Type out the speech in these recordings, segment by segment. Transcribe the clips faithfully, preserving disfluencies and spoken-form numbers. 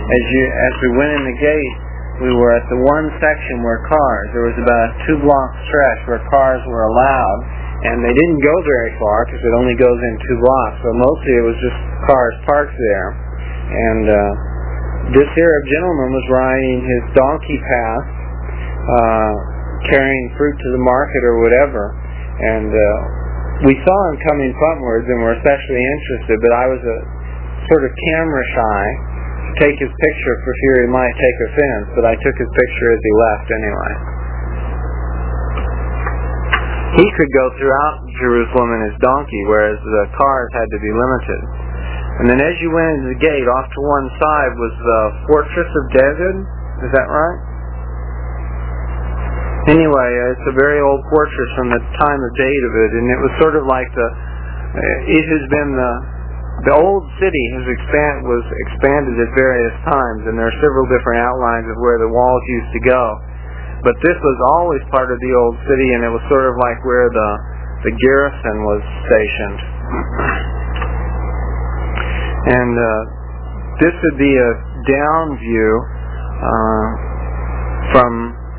as you as we went in the gate, we were at the one section where cars, there was about a two-block stretch where cars were allowed, and they didn't go very far because it only goes in two blocks, so mostly it was just cars parked there. And uh, this Arab gentleman was riding his donkey past, uh, carrying fruit to the market or whatever, and uh, we saw him coming frontwards and were especially interested, but I was a sort of camera shy to take his picture for fear he might take offense, but I took his picture as he left anyway. He could go throughout Jerusalem in his donkey, whereas the cars had to be limited. And then as you went into the gate, off to one side was the Fortress of David. Is that right? Anyway, it's a very old fortress from the time of David, and it was sort of like the, it has been the, the old city has expand, was expanded at various times, and there are several different outlines of where the walls used to go. But this was always part of the old city, and it was sort of like where the, the garrison was stationed. And uh, this would be a down view uh, from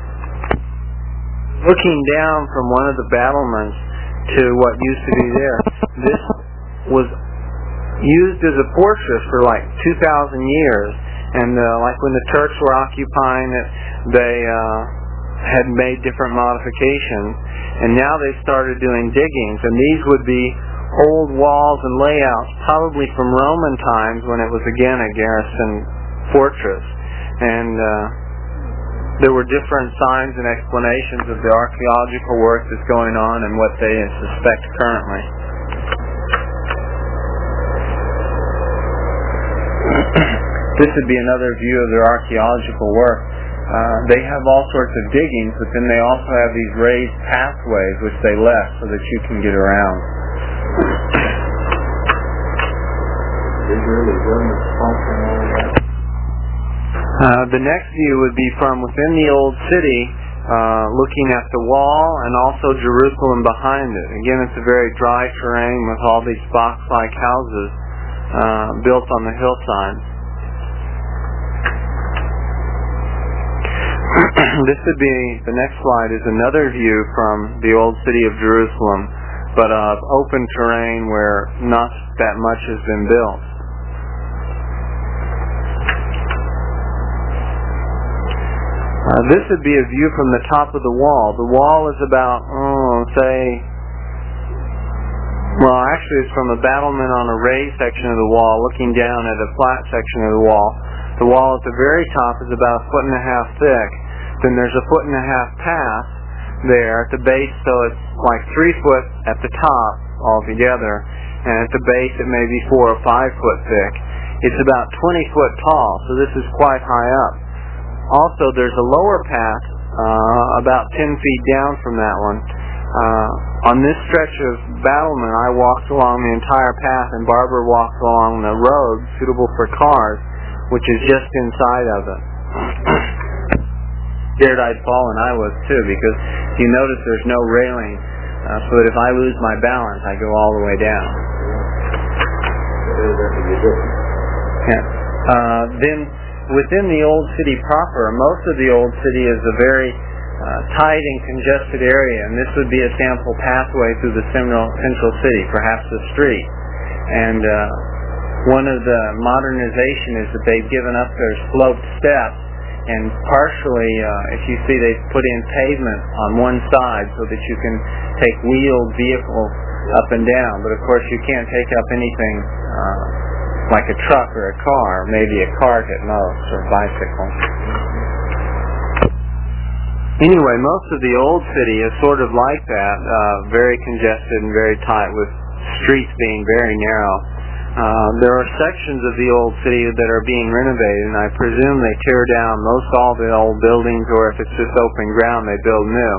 looking down from one of the battlements to what used to be there. This was used as a fortress for like two thousand years, and uh, like when the Turks were occupying it, they uh, had made different modifications, and now they started doing diggings, and these would be old walls and layouts, probably from Roman times when it was again a garrison fortress. And uh, there were different signs and explanations of the archaeological work that's going on and what they suspect currently. This would be another view of their archaeological work. Uh, they have all sorts of diggings, but then they also have these raised pathways which they left so that you can get around. Uh, the next view would be from within the old city, uh, looking at the wall and also Jerusalem behind it. Again, it's a very dry terrain with all these box-like houses uh, built on the hillside. This would be, the next slide is another view from the old city of Jerusalem, but of open terrain where not that much has been built. Uh, this would be a view from the top of the wall. The wall is about, oh, say, well, actually it's from a battlement on a raised section of the wall looking down at a flat section of the wall. The wall at the very top is about a foot and a half thick. Then there's a foot and a half path there at the base, so it's like three foot at the top altogether, and at the base it may be four or five foot thick. It's about twenty foot tall, so this is quite high up. Also, there's a lower path uh, about ten feet down from that one. Uh, on this stretch of battlement, I walked along the entire path, and Barbara walked along the road suitable for cars, which is just inside of it. Scared I'd fall, and I was too, because you notice there's no railing, uh, so that if I lose my balance, I go all the way down. Yeah. Uh, then, within the old city proper, most of the old city is a very uh, tight and congested area, and this would be a sample pathway through the central, central city, perhaps a street. And uh, one of the modernization is that they've given up their sloped steps, and partially, uh, if you see, they've put in pavement on one side so that you can take wheeled vehicles up and down. But of course, you can't take up anything uh, like a truck or a car, maybe a cart at most, or a bicycle. Anyway, most of the old city is sort of like that, uh, very congested and very tight, with streets being very narrow. Uh, there are sections of the old city that are being renovated, and I presume they tear down most all the old buildings, or if it's just open ground, they build new.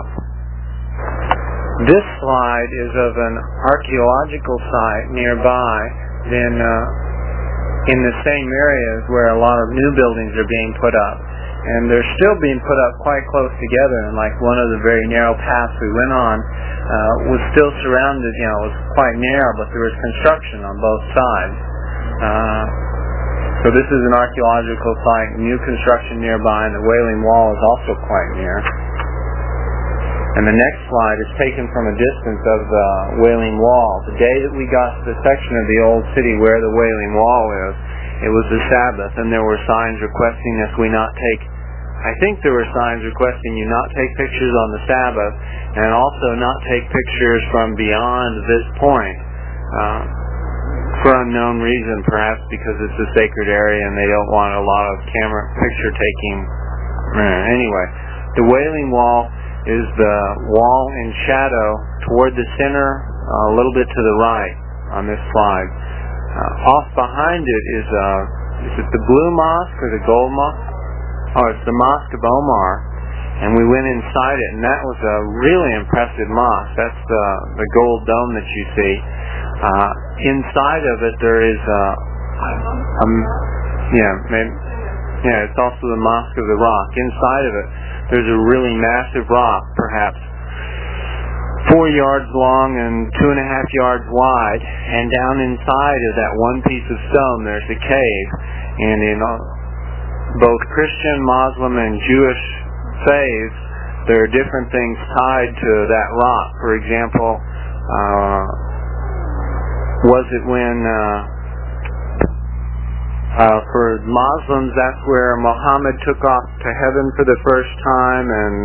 This slide is of an archaeological site nearby, then uh, in the same areas where a lot of new buildings are being put up. And they're still being put up quite close together, and like one of the very narrow paths we went on uh, was still surrounded, you know, it was quite narrow, but there was construction on both sides. Uh, So this is an archaeological site, new construction nearby, and the Wailing Wall is also quite near. And the next slide is taken from a distance of the Wailing Wall. The day that we got to the section of the old city where the Wailing Wall is, it was the Sabbath, and there were signs requesting us we not take, I think there were signs requesting you not take pictures on the Sabbath, and also not take pictures from beyond this point, uh, for unknown reason, perhaps because it's a sacred area and they don't want a lot of camera picture taking. Anyway, the Wailing Wall is the wall in shadow toward the center, uh, a little bit to the right on this slide. Uh, off behind it is, uh, is it the Blue Mosque or the Gold Mosque? Oh, it's the Mosque of Omar, and we went inside it, and that was a really impressive mosque. That's the, the gold dome that you see. Uh, inside of it there is, uh, um, yeah, maybe, yeah, it's also the Mosque of the Rock. Inside of it, there's a really massive rock, perhaps four yards long and two and a half yards wide, and down inside of that one piece of stone there's a cave, and in uh, both Christian, Muslim, and Jewish faiths there are different things tied to that rock. For example, uh, was it when uh, Uh, for Muslims, that's where Muhammad took off to heaven for the first time, and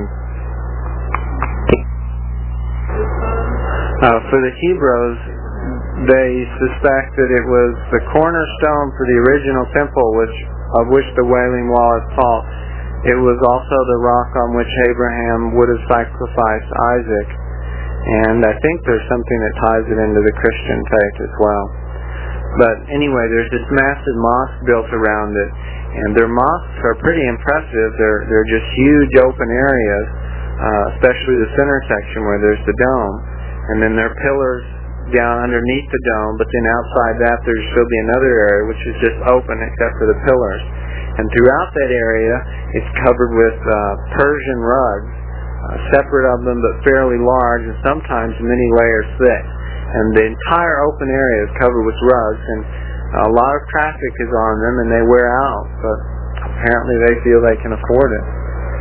uh, for the Hebrews, they suspect that it was the cornerstone for the original temple, which of which the Wailing Wall is called. It was also the rock on which Abraham would have sacrificed Isaac, and I think there's something that ties it into the Christian faith as well. But anyway, there's this massive mosque built around it, and their mosques are pretty impressive. They're they're just huge open areas, uh, especially the center section where there's the dome, and then there are pillars down underneath the dome, but then outside that there's still be another area which is just open except for the pillars. And throughout that area, it's covered with uh, Persian rugs, uh, separate of them but fairly large, and sometimes many layers thick. And the entire open area is covered with rugs, and a lot of traffic is on them, and they wear out, but apparently they feel they can afford it.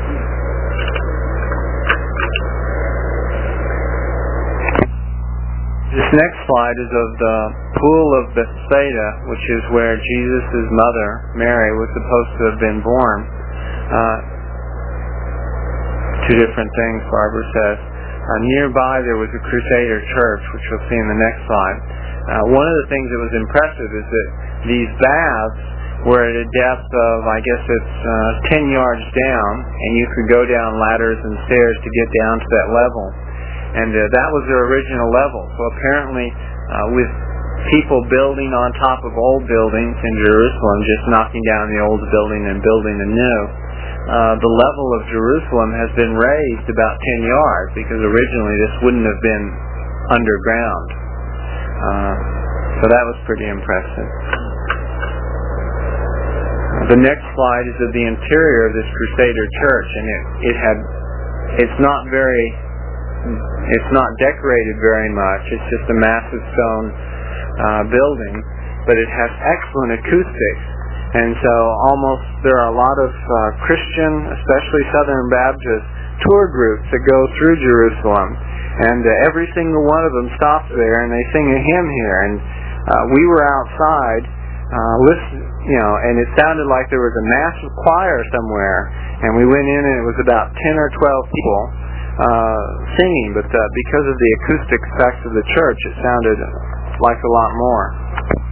This next slide is of the Pool of Bethsaida, which is where Jesus' mother, Mary, was supposed to have been born. Uh, two different things, Barbara says. Uh, nearby there was a Crusader church, which you'll see in the next slide. Uh, one of the things that was impressive is that these baths were at a depth of, I guess it's uh, ten yards down, and you could go down ladders and stairs to get down to that level. And uh, that was their original level. So apparently, uh, with people building on top of old buildings in Jerusalem, just knocking down the old building and building a new, Uh, the level of Jerusalem has been raised about ten yards, because originally this wouldn't have been underground. Uh, so that was pretty impressive. Uh, the next slide is of the interior of this Crusader church, and it, it had, it's not very, it's not decorated very much. It's just a massive stone uh, building, but it has excellent acoustics. And so almost there are a lot of uh, Christian, especially Southern Baptist, tour groups that go through Jerusalem. And uh, every single one of them stops there and they sing a hymn here. And uh, we were outside, uh, listen, you know, and it sounded like there was a massive choir somewhere. And we went in and it was about ten or twelve people uh, singing. But uh, because of the acoustic effects of the church, it sounded like a lot more.